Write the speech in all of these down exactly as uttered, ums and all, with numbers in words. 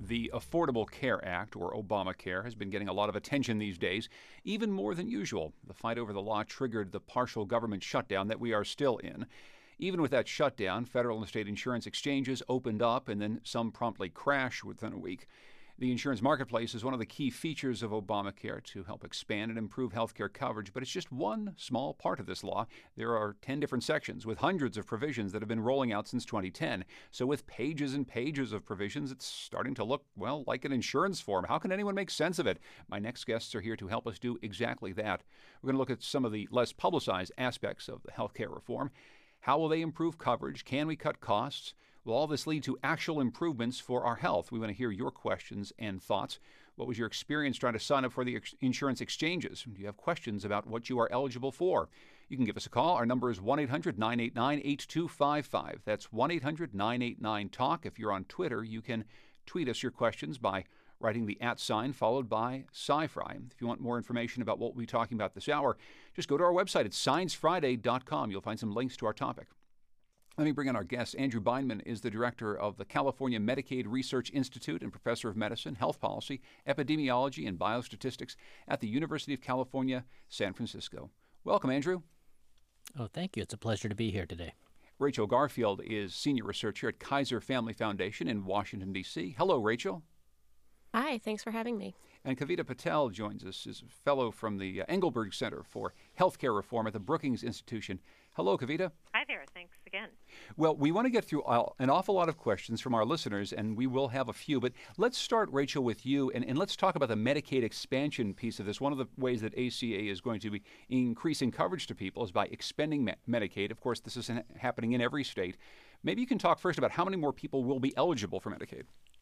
The Affordable Care Act, or Obamacare, has been getting a lot of attention these days, even more than usual. The fight over the law triggered the partial government shutdown that we are still in. Even with that shutdown, federal and state insurance exchanges opened up, and then some promptly crashed within a week. The insurance marketplace is one of the key features of Obamacare to help expand and improve health care coverage, but it's just one small part of this law. There are ten different sections with hundreds of provisions that have been rolling out since twenty ten. So with pages and pages of provisions, it's starting to look, well, like an insurance form. How can anyone make sense of it? My next guests are here to help us do exactly that. We're going to look at some of the less publicized aspects of the health care reform. How will they improve coverage? Can we cut costs? Will all this lead to actual improvements for our health? We want to hear your questions and thoughts. What was your experience trying to sign up for the ex- insurance exchanges? Do you have questions about what you are eligible for? You can give us a call. Our number is one eight hundred nine eight nine eight two five five. That's one eight hundred nine eight nine talk. If you're on Twitter, you can tweet us your questions by writing the at sign followed by sci-fi. If you want more information about what we'll be talking about this hour, just go to our website at science friday dot com. You'll find some links to our topic. Let me bring in our guest. Andrew Bindman is the director of the California Medicaid Research Institute and professor of medicine, health policy, epidemiology, and biostatistics at the University of California, San Francisco. Welcome, Andrew. Oh, thank you. It's a pleasure to be here today. Rachel Garfield is senior researcher at Kaiser Family Foundation in Washington, D C. Hello, Rachel. Hi, thanks for having me. And Kavita Patel joins us as a fellow from the Engelberg Center for Healthcare Reform at the Brookings Institution. Hello, Kavita. Hi there. Thanks again. Well, we want to get through an awful lot of questions from our listeners, and we will have a few. But let's start, Rachel, with you, and, and let's talk about the Medicaid expansion piece of this. One of the ways that A C A is going to be increasing coverage to people is by expanding me- Medicaid. Of course, this is happening in every state. Maybe you can talk first about how many more people will be eligible for Medicaid.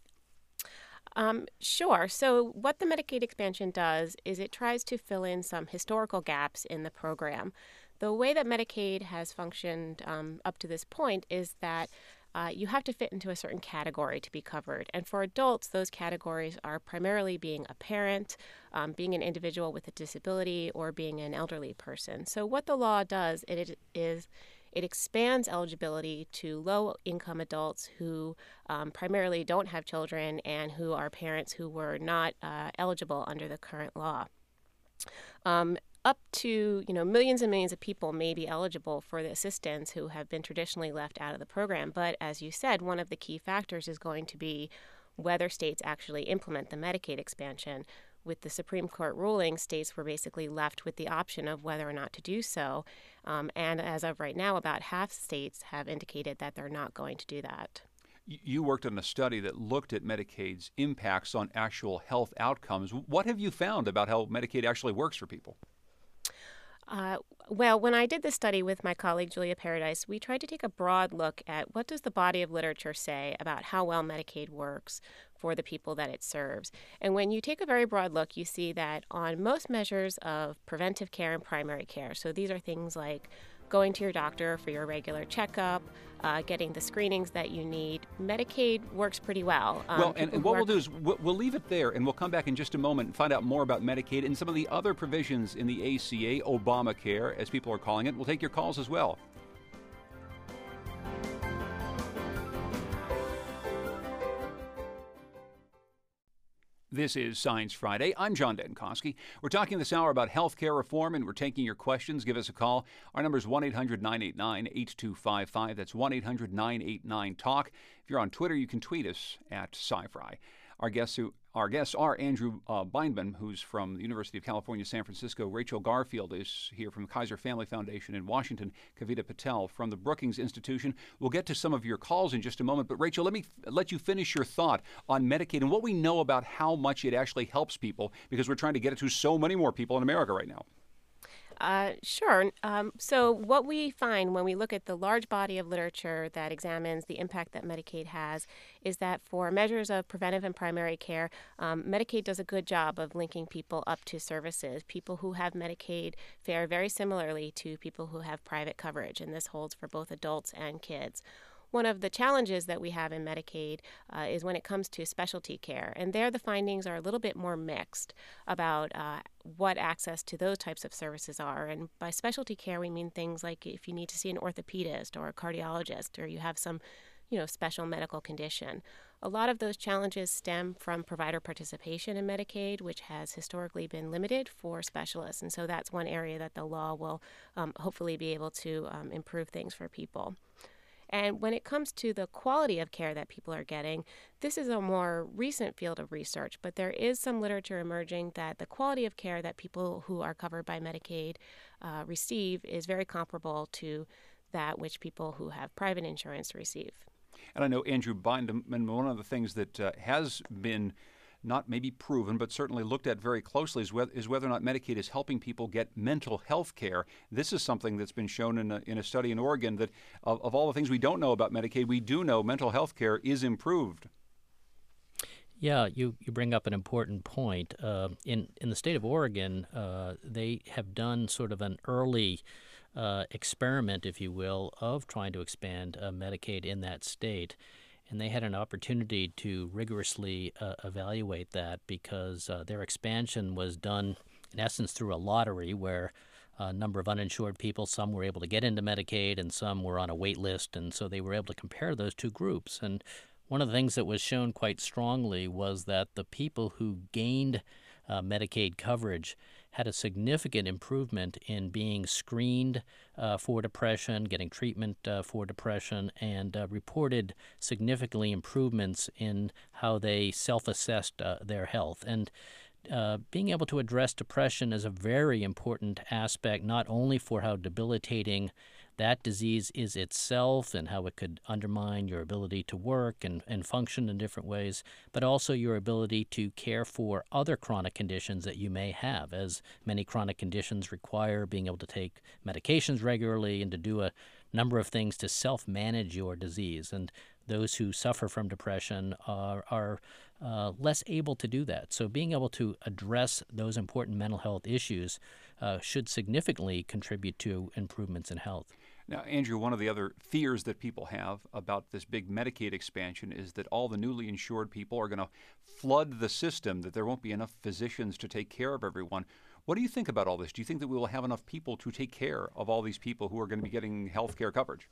Um, sure. So what the Medicaid expansion does is it tries to fill in some historical gaps in the program. The way that Medicaid has functioned um, up to this point is that uh, you have to fit into a certain category to be covered. And for adults, those categories are primarily being a parent, um, being an individual with a disability, or being an elderly person. So what the law does it is it expands eligibility to low-income adults who um, primarily don't have children and who are parents who were not uh, eligible under the current law. Um, up to, you know, millions and millions of people may be eligible for the assistance who have been traditionally left out of the program. But as you said, one of the key factors is going to be whether states actually implement the Medicaid expansion. With the Supreme Court ruling, states were basically left with the option of whether or not to do so. Um, and as of right now, about half states have indicated that they're not going to do that. You worked on a study that looked at Medicaid's impacts on actual health outcomes. What have you found about how Medicaid actually works for people? Uh, well, when I did this study with my colleague Julia Paradise, we tried to take a broad look at what does the body of literature say about how well Medicaid works for the people that it serves. And when you take a very broad look, you see that on most measures of preventive care and primary care, so these are things like going to your doctor for your regular checkup, uh, getting the screenings that you need, Medicaid works pretty well. Um, well, and, and what work... we'll do is we'll, we'll leave it there, and we'll come back in just a moment and find out more about Medicaid and some of the other provisions in the A C A, Obamacare, as people are calling it. We'll take your calls as well. This is Science Friday. I'm John Denkoski. We're talking this hour about health care reform, and we're taking your questions. Give us a call. Our number is one eight hundred nine eight nine eight two five five. That's one eight hundred nine eight nine talk. If you're on Twitter, you can tweet us at SciFri. Our guests, who, our guests are Andrew uh, Bindman, who's from the University of California, San Francisco. Rachel Garfield is here from Kaiser Family Foundation in Washington. Kavita Patel from the Brookings Institution. We'll get to some of your calls in just a moment. But, Rachel, let me f- let you finish your thought on Medicaid and what we know about how much it actually helps people, because we're trying to get it to so many more people in America right now. Uh, sure. Um, so what we find when we look at the large body of literature that examines the impact that Medicaid has is that for measures of preventive and primary care, um, Medicaid does a good job of linking people up to services. People who have Medicaid fare very similarly to people who have private coverage, and this holds for both adults and kids. One of the challenges that we have in Medicaid uh, is when it comes to specialty care. And there the findings are a little bit more mixed about uh, what access to those types of services are. And by specialty care, we mean things like if you need to see an orthopedist or a cardiologist, or you have some you know, special medical condition. A lot of those challenges stem from provider participation in Medicaid, which has historically been limited for specialists. And so that's one area that the law will um, hopefully be able to um, improve things for people. And when it comes to the quality of care that people are getting, this is a more recent field of research, but there is some literature emerging that the quality of care that people who are covered by Medicaid uh, receive is very comparable to that which people who have private insurance receive. And I know Andrew Bindman, one of the things that uh, has been not maybe proven, but certainly looked at very closely is whether, is whether or not Medicaid is helping people get mental health care. This is something that's been shown in a, in a study in Oregon that of, of all the things we don't know about Medicaid, we do know mental health care is improved. Yeah, you, you bring up an important point. Uh, in, in the state of Oregon, uh, they have done sort of an early uh, experiment, if you will, of trying to expand uh, Medicaid in that state. And they had an opportunity to rigorously uh, evaluate that because uh, their expansion was done, in essence, through a lottery where a number of uninsured people, some were able to get into Medicaid and some were on a wait list. And so they were able to compare those two groups. And one of the things that was shown quite strongly was that the people who gained uh, Medicaid coverage had a significant improvement in being screened uh, for depression, getting treatment uh, for depression, and uh, reported significantly improvements in how they self-assessed uh, their health. And uh, being able to address depression is a very important aspect, not only for how debilitating that disease is itself and how it could undermine your ability to work and, and function in different ways, but also your ability to care for other chronic conditions that you may have, as many chronic conditions require being able to take medications regularly and to do a number of things to self-manage your disease. And those who suffer from depression are, are uh, less able to do that. So being able to address those important mental health issues uh, should significantly contribute to improvements in health. Now, Andrew, one of the other fears that people have about this big Medicaid expansion is that all the newly insured people are going to flood the system, that there won't be enough physicians to take care of everyone. What do you think about all this? Do you think that we will have enough people to take care of all these people who are going to be getting health care coverage?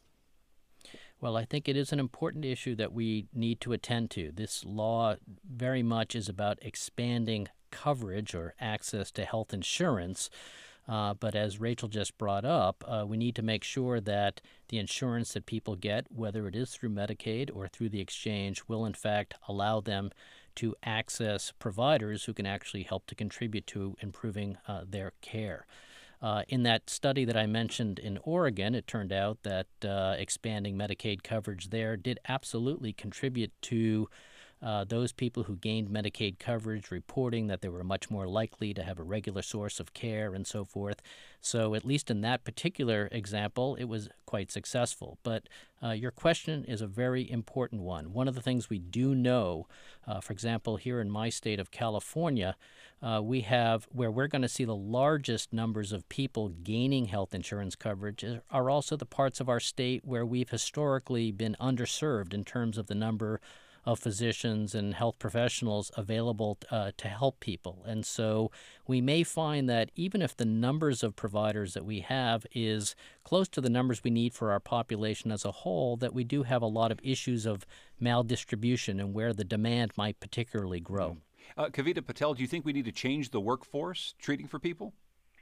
Well, I think it is an important issue that we need to attend to. This law very much is about expanding coverage or access to health insurance. Uh, but as Rachel just brought up, uh, we need to make sure that the insurance that people get, whether it is through Medicaid or through the exchange, will in fact allow them to access providers who can actually help to contribute to improving uh, their care. Uh, in that study that I mentioned in Oregon, it turned out that uh, expanding Medicaid coverage there did absolutely contribute to Uh, those people who gained Medicaid coverage reporting that they were much more likely to have a regular source of care and so forth. So at least in that particular example, it was quite successful. But uh, your question is a very important one. One of the things we do know, uh, for example, here in my state of California, uh, we have where we're going to see the largest numbers of people gaining health insurance coverage are also the parts of our state where we've historically been underserved in terms of the number of physicians and health professionals available uh, to help people. And so we may find that even if the numbers of providers that we have is close to the numbers we need for our population as a whole, that we do have a lot of issues of maldistribution and where the demand might particularly grow. Mm-hmm. Uh, Kavita Patel, do you think we need to change the workforce treating for people?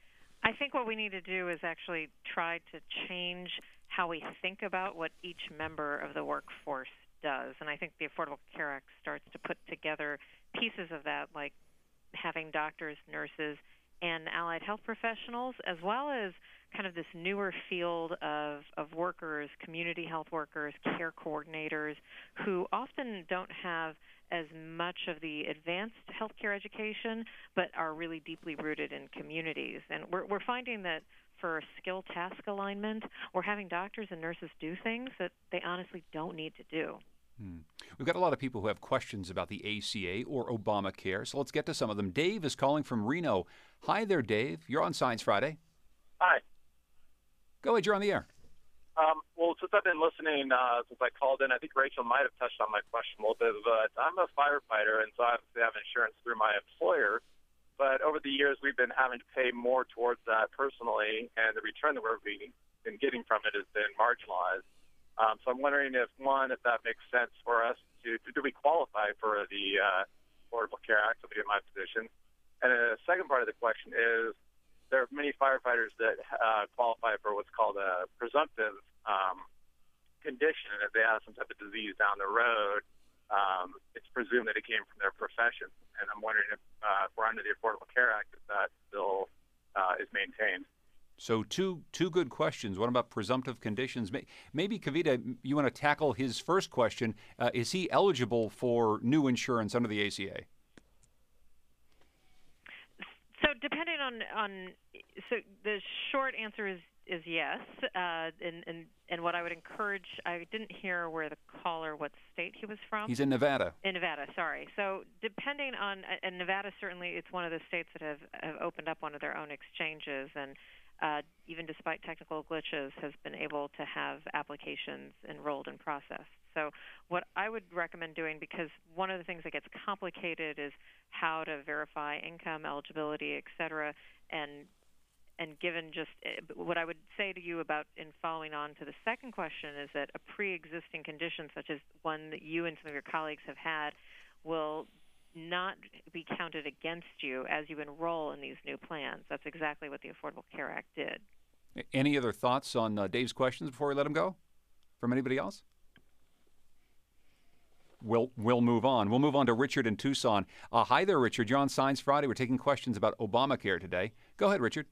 I think what we need to do is actually try to change how we think about what each member of the workforce does. And I think the Affordable Care Act starts to put together pieces of that, like having doctors, nurses, and allied health professionals, as well as kind of this newer field of, of workers, community health workers, care coordinators, who often don't have as much of the advanced healthcare education, but are really deeply rooted in communities. And we're, we're finding that for skill task alignment, we're having doctors and nurses do things that they honestly don't need to do. Hmm. We've got a lot of people who have questions about the A C A or Obamacare, so let's get to some of them. Dave is calling from Reno. Hi there, Dave. You're on Science Friday. Hi. Go ahead, you're on the air. Um, well, since I've been listening, uh, since I called in, I think Rachel might have touched on my question a little bit, but I'm a firefighter, and so I obviously have insurance through my employer. But over the years, we've been having to pay more towards that personally, and the return that we've been getting from it has been marginalized. Um, so I'm wondering if, one, if that makes sense for us to, to do we qualify for the uh, Affordable Care Act, somebody in my position? And the second part of the question is, there are many firefighters that uh, qualify for what's called a presumptive um, condition. If they have some type of disease down the road, um, it's presumed that it came from their profession. And I'm wondering if, uh, if we're under the Affordable Care Act, if that still uh, is maintained. So two two good questions. One about presumptive conditions. Maybe, Kavita, you want to tackle his first question. Uh, is he eligible for new insurance under the A C A? So depending on, on so the short answer is, is yes. Uh, and, and, and what I would encourage, I didn't hear where the caller, what state he was from. He's in Nevada. In Nevada, sorry. So depending on, and Nevada certainly, it's one of the states that have, have opened up one of their own exchanges, and Uh, even despite technical glitches, has been able to have applications enrolled and processed. So what I would recommend doing, because one of the things that gets complicated is how to verify income, eligibility, et cetera, and and given just what I would say to you about in following on to the second question is that a pre-existing condition such as one that you and some of your colleagues have had will not be counted against you as you enroll in these new plans. That's exactly what the Affordable Care Act did. Any other thoughts on uh, Dave's questions before we let him go from anybody else? We'll, we'll move on. We'll move on to Richard in Tucson. Uh, hi there, Richard. You're on Science Friday. We're taking questions about Obamacare today. Go ahead, Richard.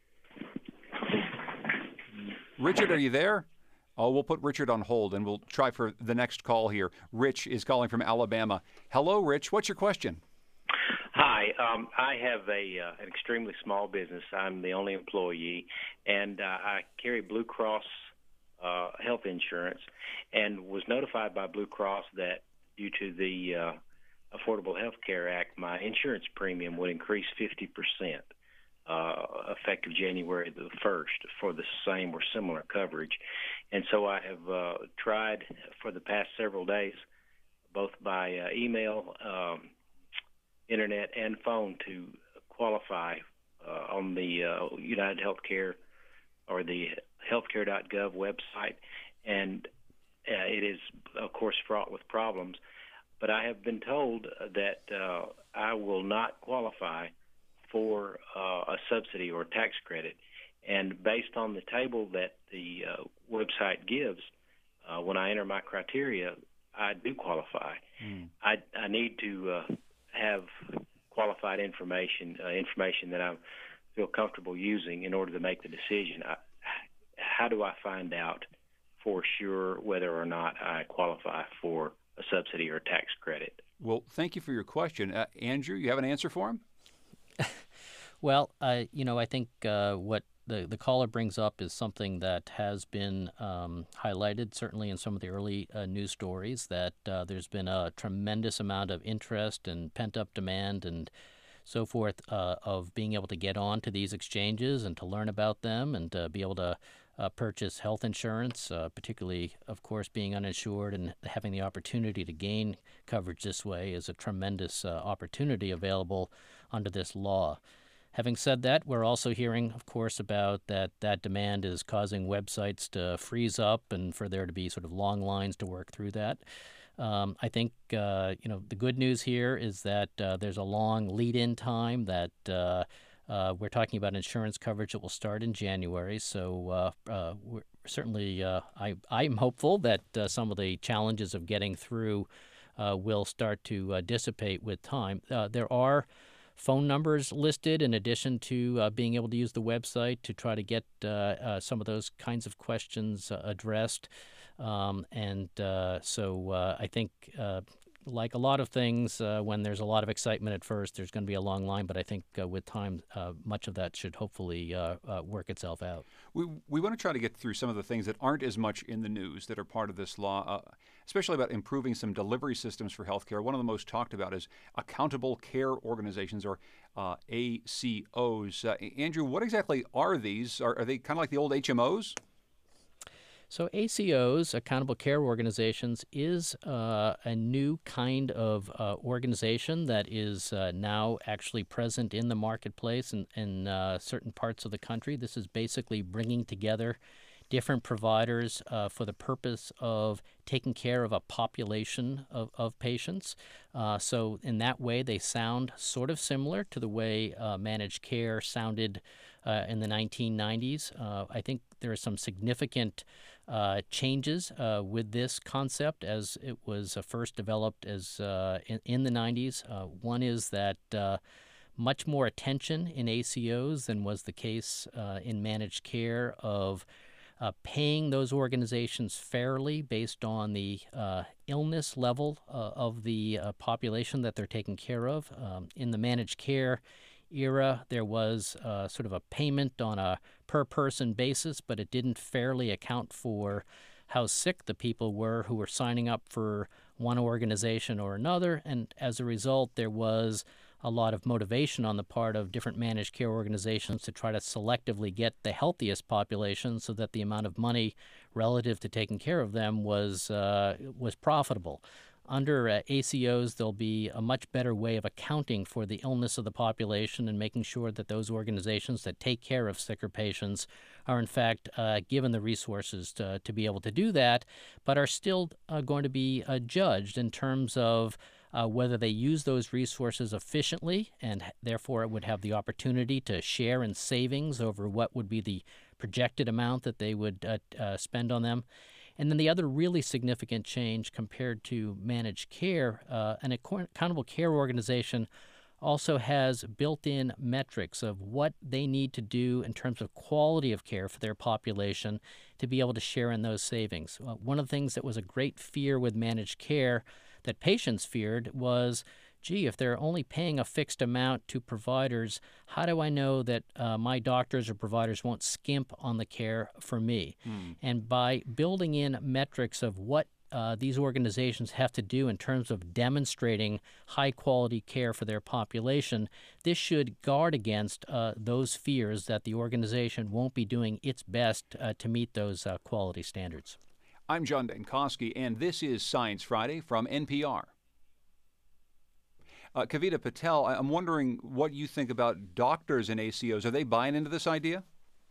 Richard, are you there? Oh, we'll put Richard on hold, and we'll try for the next call here. Rich is calling from Alabama. Hello, Rich. What's your question? Hi. Um, I have a uh, an extremely small business. I'm the only employee, and uh, I carry Blue Cross uh, health insurance and was notified by Blue Cross that due to the uh, Affordable Health Care Act, my insurance premium would increase fifty percent. Uh, effective January the first for the same or similar coverage. And so I have uh, tried for the past several days, both by uh, email, um, internet, and phone to qualify uh, on the uh, United Healthcare or the healthcare dot gov website. And uh, it is, of course, fraught with problems. But I have been told that uh, I will not qualify for uh, a subsidy or tax credit. And based on the table that the uh, website gives, uh, when I enter my criteria, I do qualify. Mm. I, I need to uh, have qualified information, uh, information that I feel comfortable using in order to make the decision. I, how do I find out for sure whether or not I qualify for a subsidy or a tax credit? Well, thank you for your question. Uh, Andrew, you have an answer for him? Well, uh, you know, I think uh, what the, the caller brings up is something that has been um, highlighted, certainly in some of the early uh, news stories, that uh, there's been a tremendous amount of interest and pent-up demand and so forth uh, of being able to get on to these exchanges and to learn about them and to be able to uh, purchase health insurance, uh, particularly, of course, being uninsured and having the opportunity to gain coverage this way is a tremendous uh, opportunity available under this law. Having said that, we're also hearing, of course, about that that demand is causing websites to freeze up and for there to be sort of long lines to work through that. Um, I think, uh, you know, the good news here is that uh, there's a long lead-in time that uh, uh, we're talking about insurance coverage that will start in January. So uh, uh, we're certainly, uh, I, I'm hopeful that uh, some of the challenges of getting through uh, will start to uh, dissipate with time. Uh, there are phone numbers listed in addition to uh, being able to use the website to try to get uh, uh, some of those kinds of questions uh, addressed. Um, and uh, so uh, I think, uh, like a lot of things, uh, when there's a lot of excitement at first, there's going to be a long line. But I think uh, with time, uh, much of that should hopefully uh, uh, work itself out. We we want to try to get through some of the things that aren't as much in the news that are part of this law, uh, especially about improving some delivery systems for healthcare. One of the most talked about is accountable care organizations, or uh, A C Os. Uh, Andrew, what exactly are these? Are, are they kind of like the old H M Os? So A C Os, Accountable Care Organizations, is uh, a new kind of uh, organization that is uh, now actually present in the marketplace in, in uh, certain parts of the country. This is basically bringing together different providers uh, for the purpose of taking care of a population of, of patients. Uh, so in that way, they sound sort of similar to the way uh, managed care sounded uh, in the nineteen nineties. Uh, I think there are some significant uh, changes uh, with this concept as it was uh, first developed as uh, in, in the nineties. Uh, one is that uh, much more attention in A C Os than was the case uh, in managed care of uh, paying those organizations fairly based on the uh, illness level uh, of the uh, population that they're taking care of. Um, in the managed care era, there was uh, sort of a payment on a per-person basis, but it didn't fairly account for how sick the people were who were signing up for one organization or another, and as a result, there was a lot of motivation on the part of different managed care organizations to try to selectively get the healthiest population so that the amount of money relative to taking care of them was uh, was profitable. Under uh, A C Os, there'll be a much better way of accounting for the illness of the population and making sure that those organizations that take care of sicker patients are, in fact, uh, given the resources to, to be able to do that, but are still uh, going to be uh, judged in terms of uh, whether they use those resources efficiently and therefore would have the opportunity to share in savings over what would be the projected amount that they would uh, uh, spend on them. And then the other really significant change compared to managed care, uh, an accountable care organization also has built-in metrics of what they need to do in terms of quality of care for their population to be able to share in those savings. Uh, one of the things that was a great fear with managed care that patients feared was, gee, if they're only paying a fixed amount to providers, how do I know that uh, my doctors or providers won't skimp on the care for me? Mm. And by building in metrics of what uh, these organizations have to do in terms of demonstrating high-quality care for their population, this should guard against uh, those fears that the organization won't be doing its best uh, to meet those uh, quality standards. I'm John Dankosky, and this is Science Friday from N P R. Uh, Kavita Patel, I'm wondering what you think about doctors and A C Os. Are they buying into this idea?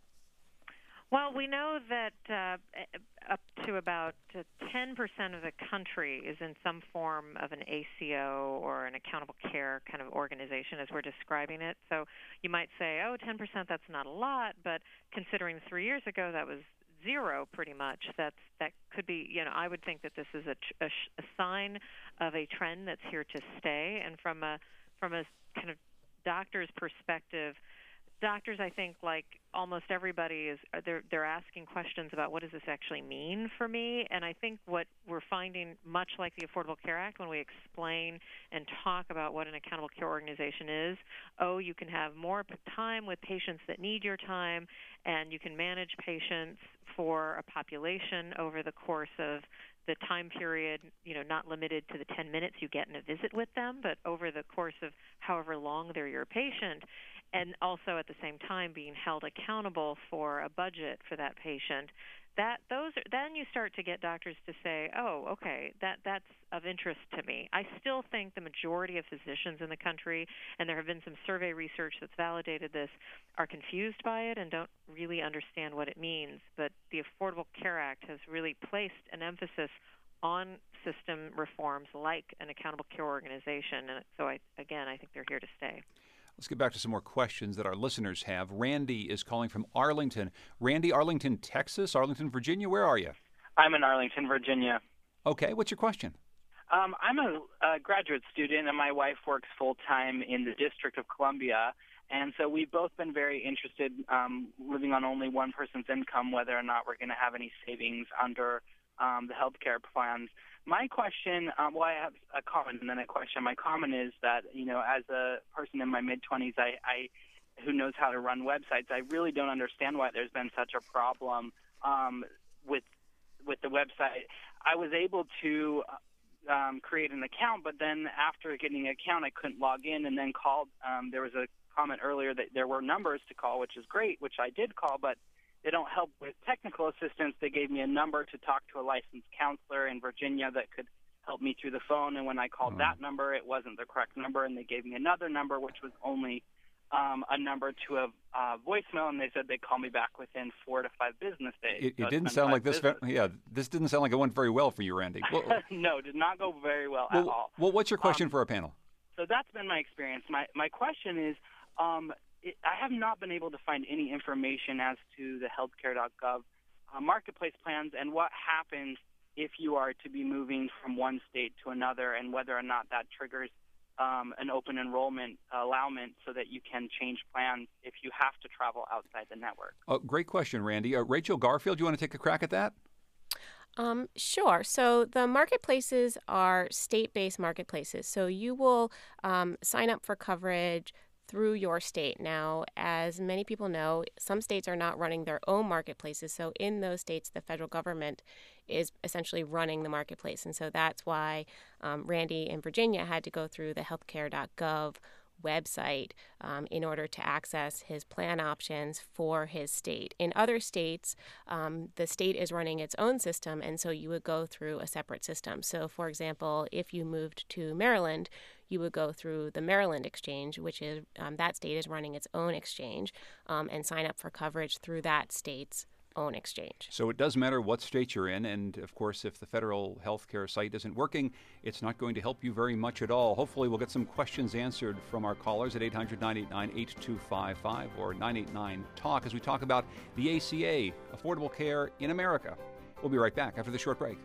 Well, we know that uh, up to about ten percent of the country is in some form of an A C O or an accountable care kind of organization as we're describing it. So you might say, oh, ten percent, that's not a lot, but considering three years ago that was zero pretty much, that's that could be, you know, I would think that this is a, a, a sign of a trend that's here to stay. And from a from a kind of doctor's perspective, doctors, I think, like almost everybody, is they're they're asking questions about what does this actually mean for me. And I think what we're finding, much like the Affordable Care Act, when we explain and talk about what an accountable care organization is, oh, you can have more time with patients that need your time, and you can manage patients for a population over the course of the time period, you know, not limited to the ten minutes you get in a visit with them, but over the course of however long they're your patient, and also at the same time being held accountable for a budget for that patient. That those are, then you start to get doctors to say, oh, okay, that that's of interest to me. I still think the majority of physicians in the country, and there have been some survey research that's validated this, are confused by it and don't really understand what it means. But the Affordable Care Act has really placed an emphasis on system reforms like an accountable care organization. And so, I, again, I think they're here to stay. Let's get back to some more questions that our listeners have. Randy is calling from Arlington. Randy, Arlington, Texas, Arlington, Virginia. Where are you? I'm in Arlington, Virginia. Okay. What's your question? Um, I'm a, a graduate student, and my wife works full-time in the District of Columbia. And so we've both been very interested, um, living on only one person's income, whether or not we're going to have any savings under um, the health care plans. My question, um, well, I have a comment and then a question. My comment is that, you know, as a person in my mid-twenties, I, I who knows how to run websites, I really don't understand why there's been such a problem um, with with the website. I was able to um, create an account, but then after getting an account, I couldn't log in and then called. Um, there was a comment earlier that there were numbers to call, which is great, which I did call, but they don't help with technical assistance. They gave me a number to talk to a licensed counselor in Virginia that could help me through the phone. And when I called mm. that number, it wasn't the correct number, and they gave me another number, which was only um, a number to a uh, voicemail, and they said they'd call me back within four to five business days. It, So it it's didn't been sound five like this. business Ve- yeah, this didn't sound like it went very well for you, Randy. Well, no, did not go very well, well, at all. well, what's your question Um, for our panel? So that's been my experience. My my question is, um, it, I have not been able to find any information as to the healthcare dot gov uh, marketplace plans and what happens if you are to be moving from one state to another, and whether or not that triggers um, an open enrollment allowance so that you can change plans if you have to travel outside the network. Uh, great question, Randy. Uh, Rachel Garfield, you want to take a crack at that? Um, sure. So the marketplaces are state-based marketplaces. So you will um, sign up for coverage through your state. Now, as many people know, some states are not running their own marketplaces. So in those states, the federal government is essentially running the marketplace. And so that's why um, Randy in Virginia had to go through the healthcare dot gov website um, in order to access his plan options for his state. In other states, um, the state is running its own system, and so you would go through a separate system. So, for example, if you moved to Maryland, you would go through the Maryland Exchange, which is um, that state is running its own exchange, um, and sign up for coverage through that state's own exchange. So it does matter what state you're in, and of course, if the federal healthcare site isn't working, it's not going to help you very much at all. Hopefully, we'll get some questions answered from our callers at eight hundred, nine eight nine, eight two five five or nine eight nine, talk as we talk about the A C A, Affordable Care in America. We'll be right back after the short break.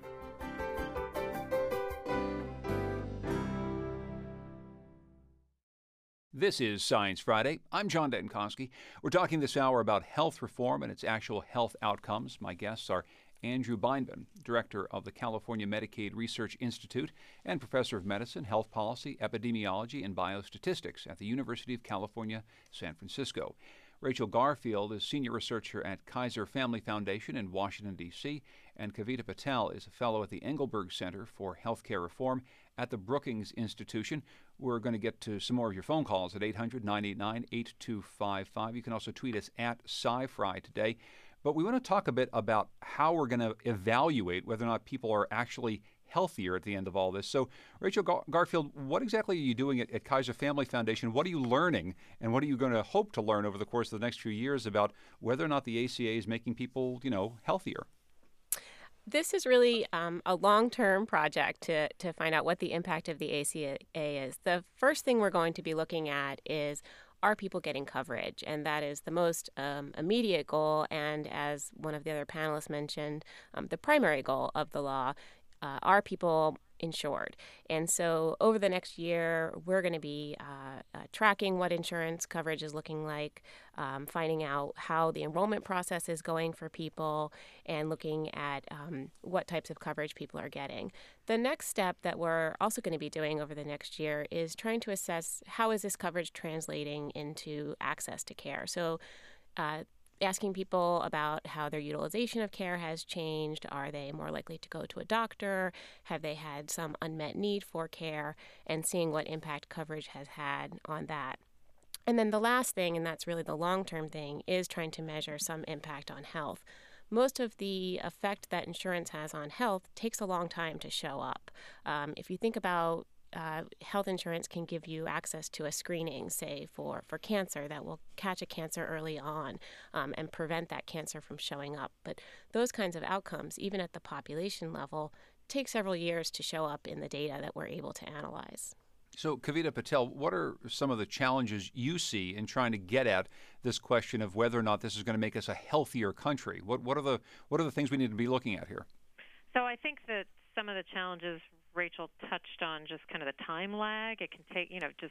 This is Science Friday. I'm John Denkoski. We're talking this hour about health reform and its actual health outcomes. My guests are Andrew Bindman, Director of the California Medicaid Research Institute and Professor of Medicine, Health Policy, Epidemiology, and Biostatistics at the University of California, San Francisco. Rachel Garfield is Senior Researcher at Kaiser Family Foundation in Washington, D C, and Kavita Patel is a Fellow at the Engelberg Center for Healthcare Reform at the Brookings Institution. We're going to get to some more of your phone calls at eight hundred, nine eight nine, eight two five five. You can also tweet us at SciFri today. But we want to talk a bit about how we're going to evaluate whether or not people are actually healthier at the end of all this. So, Rachel Gar- Garfield, what exactly are you doing at, at Kaiser Family Foundation? What are you learning, and what are you going to hope to learn over the course of the next few years about whether or not the A C A is making people, you know, healthier? This is really um, a long-term project to, to find out what the impact of the A C A is. The first thing we're going to be looking at is, are people getting coverage? And that is the most um, immediate goal, and as one of the other panelists mentioned, um, the primary goal of the law. Uh, are people insured? And so over the next year, we're going to be uh, uh, tracking what insurance coverage is looking like, um, finding out how the enrollment process is going for people, and looking at um, what types of coverage people are getting. The next step that we're also going to be doing over the next year is trying to assess how is this coverage translating into access to care. So uh, asking people about how their utilization of care has changed. Are they more likely to go to a doctor? Have they had some unmet need for care? And seeing what impact coverage has had on that. And then the last thing, and that's really the long-term thing, is trying to measure some impact on health. Most of the effect that insurance has on health takes a long time to show up. Um, if you think about Uh, health insurance can give you access to a screening, say, for, for cancer that will catch a cancer early on um, and prevent that cancer from showing up. But those kinds of outcomes, even at the population level, take several years to show up in the data that we're able to analyze. So, Kavita Patel, what are some of the challenges you see in trying to get at this question of whether or not this is going to make us a healthier country? What, what are the what are the things we need to be looking at here? So I think that some of the challenges Rachel touched on, just kind of the time lag. It can take, you know, just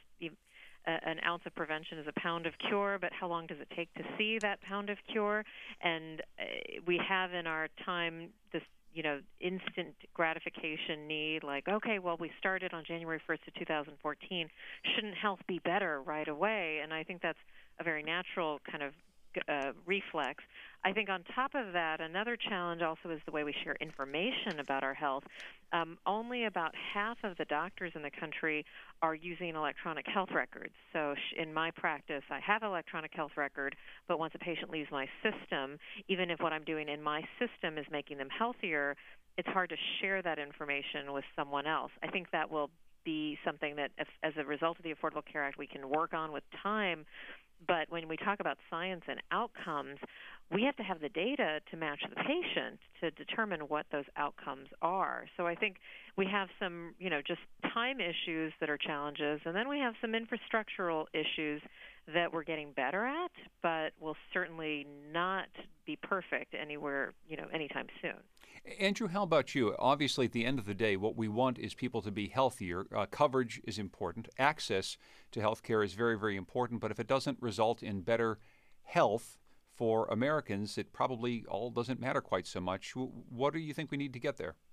an ounce of prevention is a pound of cure, but how long does it take to see that pound of cure? And we have in our time this, you know, instant gratification need, like, okay, well, we started on January first of two thousand fourteen. Shouldn't health be better right away? And I think that's a very natural kind of Uh, reflex. I think on top of that, another challenge also is the way we share information about our health. Um, only about half of the doctors in the country are using electronic health records. So sh- in my practice, I have an electronic health record, but once a patient leaves my system, even if what I'm doing in my system is making them healthier, it's hard to share that information with someone else. I think that will be something that, if, as a result of the Affordable Care Act, we can work on with time. But when we talk about science and outcomes, we have to have the data to match the patient to determine what those outcomes are. So I think we have some, you know, just time issues that are challenges, and then we have some infrastructural issues that we're getting better at, but will certainly not be perfect anywhere, you know, anytime soon. Andrew, how about you? Obviously, at the end of the day, what we want is people to be healthier. Uh, coverage is important. Access to health care is very, very important. But if it doesn't result in better health for Americans, it probably all doesn't matter quite so much. What do you think we need to get there?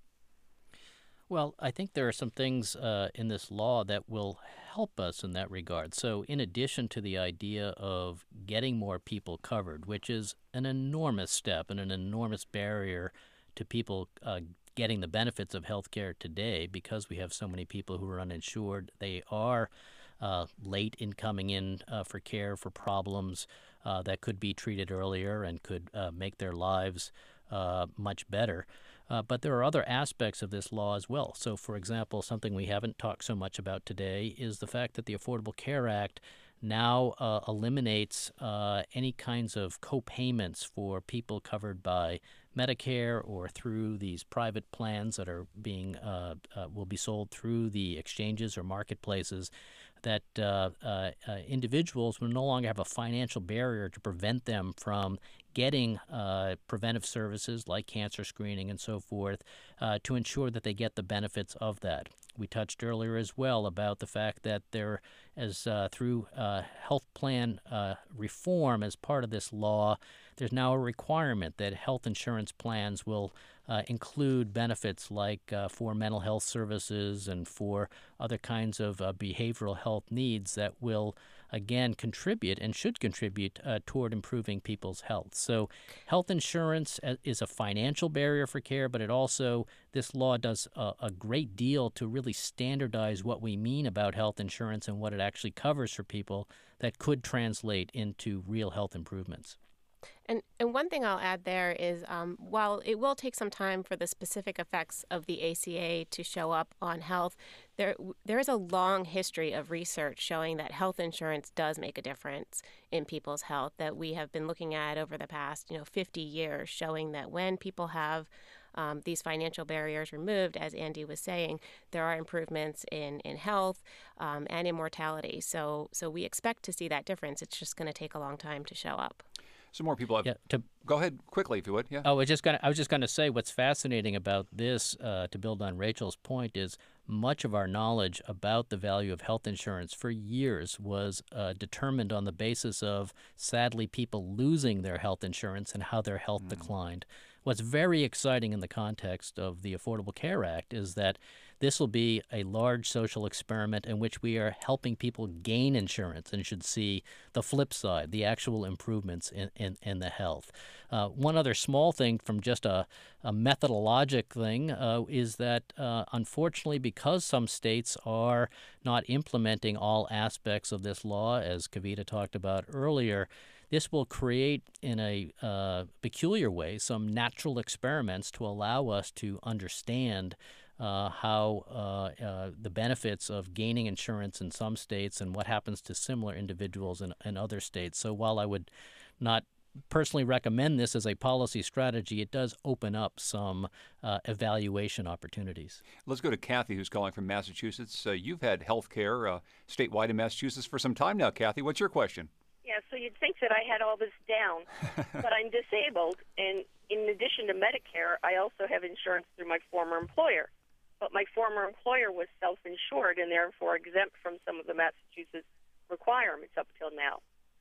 Well, I think there are some things uh, in this law that will help us in that regard. So in addition to the idea of getting more people covered, which is an enormous step and an enormous barrier to people uh, getting the benefits of health care today, because we have so many people who are uninsured, they are uh, late in coming in uh, for care for problems uh, that could be treated earlier and could uh, make their lives uh, much better. Uh, but there are other aspects of this law as well. So, for example, something we haven't talked so much about today is the fact that the Affordable Care Act now uh, eliminates uh, any kinds of co-payments for people covered by Medicare or through these private plans that are being uh, uh, will be sold through the exchanges or marketplaces. That uh, uh, uh, individuals will no longer have a financial barrier to prevent them from getting uh, preventive services like cancer screening and so forth uh, to ensure that they get the benefits of that. We touched earlier as well about the fact that there, as uh, through uh, health plan uh, reform as part of this law, there's now a requirement that health insurance plans will uh, include benefits like uh, for mental health services and for other kinds of uh, behavioral health needs that will, again, contribute and should contribute uh, toward improving people's health. So health insurance is a financial barrier for care, but it also, this law does a, a great deal to really standardize what we mean about health insurance and what it actually covers for people that could translate into real health improvements. And and one thing I'll add there is um, while it will take some time for the specific effects of the A C A to show up on health, there there is a long history of research showing that health insurance does make a difference in people's health that we have been looking at over the past, you know, fifty years, showing that when people have um, these financial barriers removed, as Andy was saying, there are improvements in, in health um, and in mortality. So, so we expect to see that difference. It's just going to take a long time to show up. Some more people have. Yeah, to, Go ahead quickly, if you would. Yeah. Oh, I was just gonna. I was just gonna say what's fascinating about this, uh, to build on Rachel's point, is much of our knowledge about the value of health insurance for years was uh, determined on the basis of, sadly, people losing their health insurance and how their health mm. declined. What's very exciting in the context of the Affordable Care Act is that this will be a large social experiment in which we are helping people gain insurance and should see the flip side, the actual improvements in, in, in the health. Uh, one other small thing from just a, a methodologic thing uh, is that, uh, unfortunately, because some states are not implementing all aspects of this law, as Kavita talked about earlier, this will create, in a uh, peculiar way, some natural experiments to allow us to understand uh, how uh, uh, the benefits of gaining insurance in some states and what happens to similar individuals in, in other states. So while I would not personally recommend this as a policy strategy, it does open up some uh, evaluation opportunities. Let's go to Kathy, who's calling from Massachusetts. Uh, you've had health care uh, statewide in Massachusetts for some time now, Kathy. What's your question? Yeah, so you'd think that I had all this down, but I'm disabled, and in addition to Medicare, I also have insurance through my former employer. But my former employer was self-insured and therefore exempt from some of the Massachusetts requirements up till now.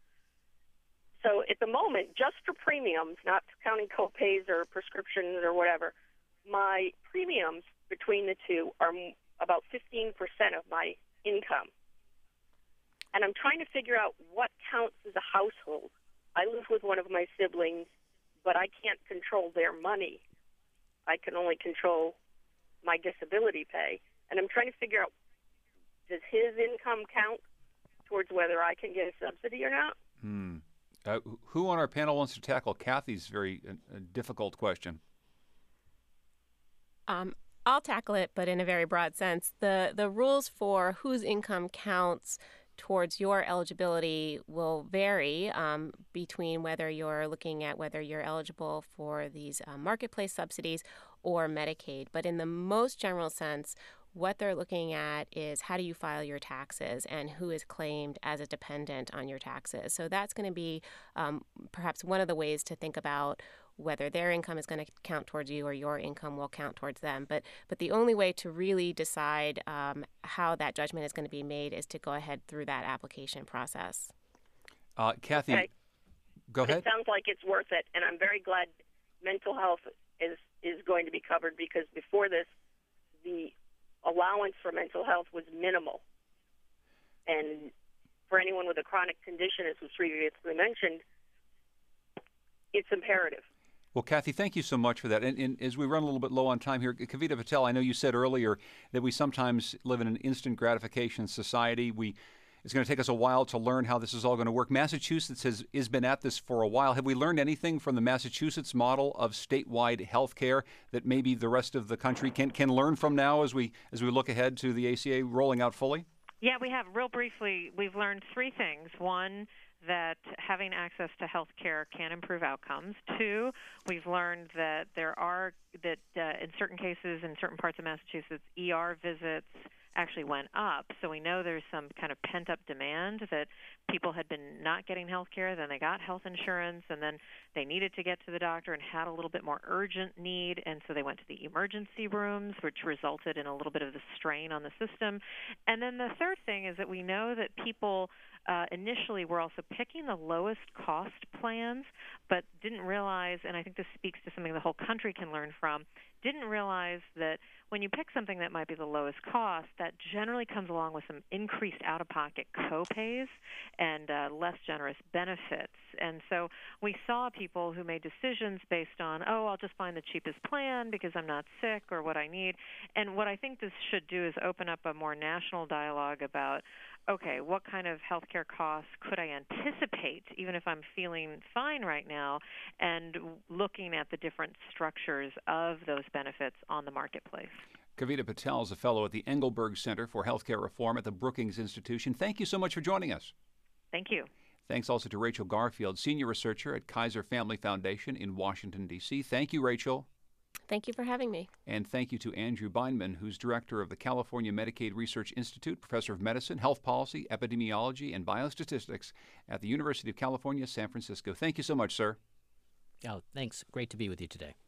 So at the moment, just for premiums, not counting co-pays or prescriptions or whatever, my premiums between the two are about fifteen percent of my income. And I'm trying to figure out what counts as a household. I live with one of my siblings, but I can't control their money. I can only control my disability pay. And I'm trying to figure out, does his income count towards whether I can get a subsidy or not? Hmm. Uh, who on our panel wants to tackle Kathy's very uh, difficult question? Um, I'll tackle it, but in a very broad sense. The the rules for whose income counts towards your eligibility will vary um, between whether you're looking at whether you're eligible for these uh, marketplace subsidies or Medicaid. But in the most general sense, what they're looking at is how do you file your taxes and who is claimed as a dependent on your taxes. So that's going to be um, perhaps one of the ways to think about whether their income is going to count towards you or your income will count towards them. But but the only way to really decide um, how that judgment is going to be made is to go ahead through that application process. Uh, Kathy, Okay. go ahead. It sounds like it's worth it, and I'm very glad mental health is, is going to be covered, because before this, the allowance for mental health was minimal. And for anyone with a chronic condition, as was previously mentioned, it's imperative. Well, Kathy, thank you so much for that. And, and as we run a little bit low on time here, Kavita Patel, I know you said earlier that we sometimes live in an instant gratification society. We It's going to take us a while to learn how this is all going to work. Massachusetts has, has been at this for a while. Have we learned anything from the Massachusetts model of statewide health care that maybe the rest of the country can, can learn from now as we as we look ahead to the A C A rolling out fully? Yeah, we have. Real briefly, we've learned three things. One, that having access to health care can improve outcomes. Two, we've learned that there are, that uh, in certain cases, in certain parts of Massachusetts, E R visits actually went up. So we know there's some kind of pent-up demand that people had been not getting health care, then they got health insurance, and then they needed to get to the doctor and had a little bit more urgent need, and so they went to the emergency rooms, which resulted in a little bit of the strain on the system. And then the third thing is that we know that people uh, initially were also picking the lowest cost plans, but didn't realize, and I think this speaks to something the whole country can learn from, didn't realize that when you pick something that might be the lowest cost, that generally comes along with some increased out-of-pocket copays and uh, less generous benefits. And so we saw people who made decisions based on, oh, I'll just find the cheapest plan because I'm not sick or what I need. And what I think this should do is open up a more national dialogue about, okay, what kind of health care costs could I anticipate, even if I'm feeling fine right now, and looking at the different structures of those benefits on the marketplace. Kavita Patel is a fellow at the Engelberg Center for Healthcare Reform at the Brookings Institution. Thank you so much for joining us. Thank you. Thanks also to Rachel Garfield, senior researcher at Kaiser Family Foundation in Washington, D C Thank you, Rachel. Thank you for having me. And thank you to Andrew Beinman, who's director of the California Medicaid Research Institute, professor of medicine, health policy, epidemiology, and biostatistics at the University of California, San Francisco. Thank you so much, sir. Oh, thanks. Great to be with you today.